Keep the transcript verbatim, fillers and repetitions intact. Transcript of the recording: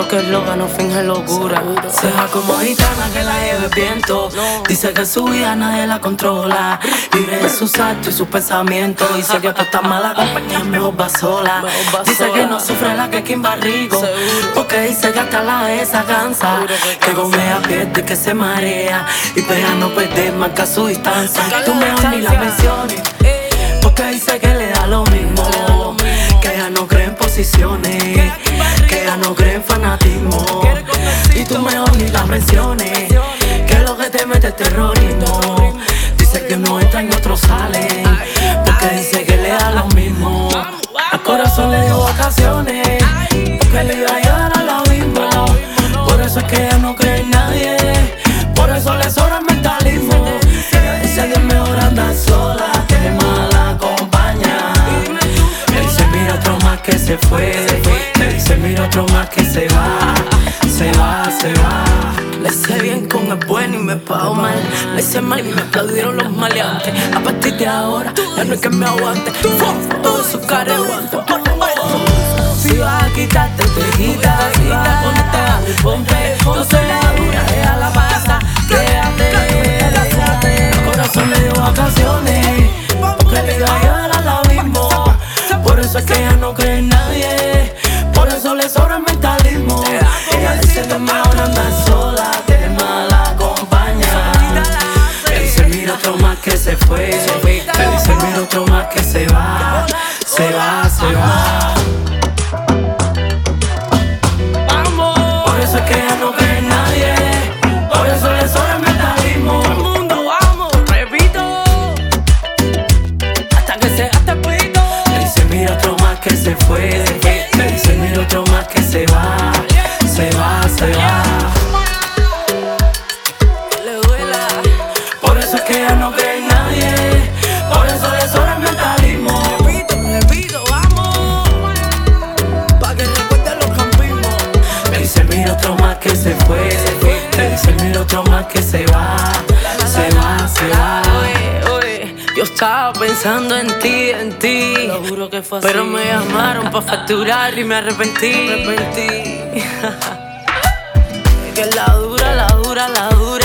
que es loca, no finge locura. Se deja como gitana que la lleve el viento. Dice que su vida nadie la controla. Vive de sus actos y sus pensamientos. Dice que para estar mala compañía mejor va sola. Dice que no sufre la que Kim Barrigo, porque dice que hasta la esa cansa. Que con ella pierde y que se marea. Y pega no perder, marca su distancia. Tú mejor ni la menciones, porque dice que le da lo mismo. Que ella no cree en posiciones, que ella no cree en fanatismo. Y tú mejor ni la menciones, que es lo que te mete es terrorismo. Dice que uno entra y otro sale, porque dice que le da lo mismo. Al corazón le dio vacaciones, porque le iba a llevar a lo mismo. Por eso es que ella no cree en nadie, por eso le sobra el mentalismo. Ella dice que es mejor andar sola, que mala compañía. Él dice mira otro más que se fue, él dice mira otro más que se va, se va, se va. Le hice bien con el bueno y me pago mal. Le hice mal y me aplaudieron los maleantes. A partir de ahora ya no hay que me aguante. Todo su cara aguante. Si vas a quitarte te quitas, si vas a ponerte a y ponte. Yo soy la dura, deja la pasa, quédate, déjate. El corazón le dio vacaciones, porque le iba a llevar a lo mismo. Por eso es que ella no cree en nadie, por eso le sobra el mentalismo. Ella dice que es mejor andar sola, que es mala compañía. Él dice mira otro más que se fue, él dice mira otro más que se va, se va, se va. Por eso es que ella no cree en nadie, por eso le sobra el mentalismo. Todo el mundo vamos, repito, hasta que se gaste el pito. Él dice mira otro más que se fue, él dice mira otro más que se va, se va, se va. Le duela. Por eso es que ella no cree en nadie, por eso le sobra el mentalismo. Repito, repito, vamos, pa' que recuerde los campismos. Me dice mira otro más que se fue, me dice mira otro más que se va, se va, se va. Oye, oye, yo estaba pensando en ti, en ti. Lo juro que fue así. Pero me llamaron pa' facturar y me arrepentí. Me arrepentí. Que la dura, la dura, la dura.